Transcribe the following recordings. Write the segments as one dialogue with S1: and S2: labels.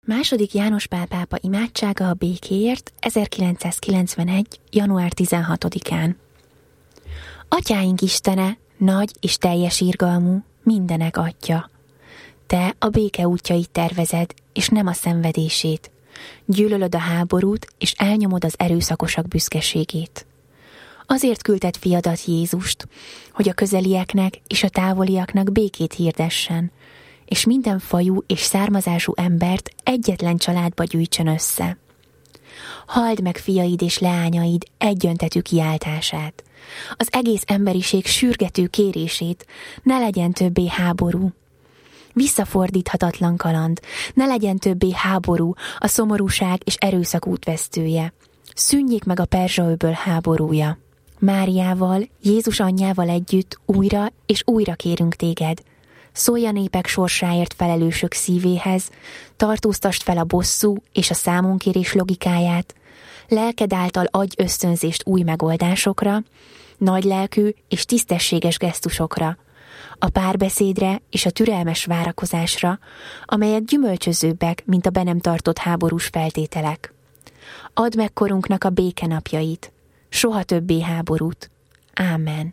S1: II. János Pál pápa imádsága a békéért 1991. január 16-án. Atyáink Istene, nagy és teljes irgalmú, mindenek Atya. Te a béke útjait tervezed, és nem a szenvedését. Gyűlölöd a háborút, és elnyomod az erőszakosak büszkeségét. Azért küldted fiadat, Jézust, hogy a közelieknek és a távoliaknak békét hirdessen, és minden fajú és származású embert egyetlen családba gyűjtsön össze. Halld meg fiaid és leányaid egyöntetű kiáltását, az egész emberiség sürgető kérését, ne legyen többé háború. Visszafordíthatatlan kaland, ne legyen többé háború, a szomorúság és erőszak útvesztője. Szűnjék meg a Perzsa-öböl háborúja. Máriával, Jézus anyjával együtt újra és újra kérünk téged. Szólj a népek sorsáért felelősök szívéhez, tartóztasd fel a bosszú és a számonkérés logikáját, lelked által adj ösztönzést új megoldásokra, nagylelkű és tisztességes gesztusokra, a párbeszédre és a türelmes várakozásra, amelyek gyümölcsözőbbek, mint a be nem tartott háborús feltételek. Add meg korunknak a békenapjait, soha többé háborút. Ámen.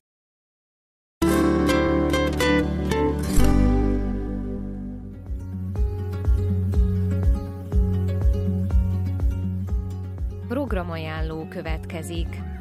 S2: Programajánló következik.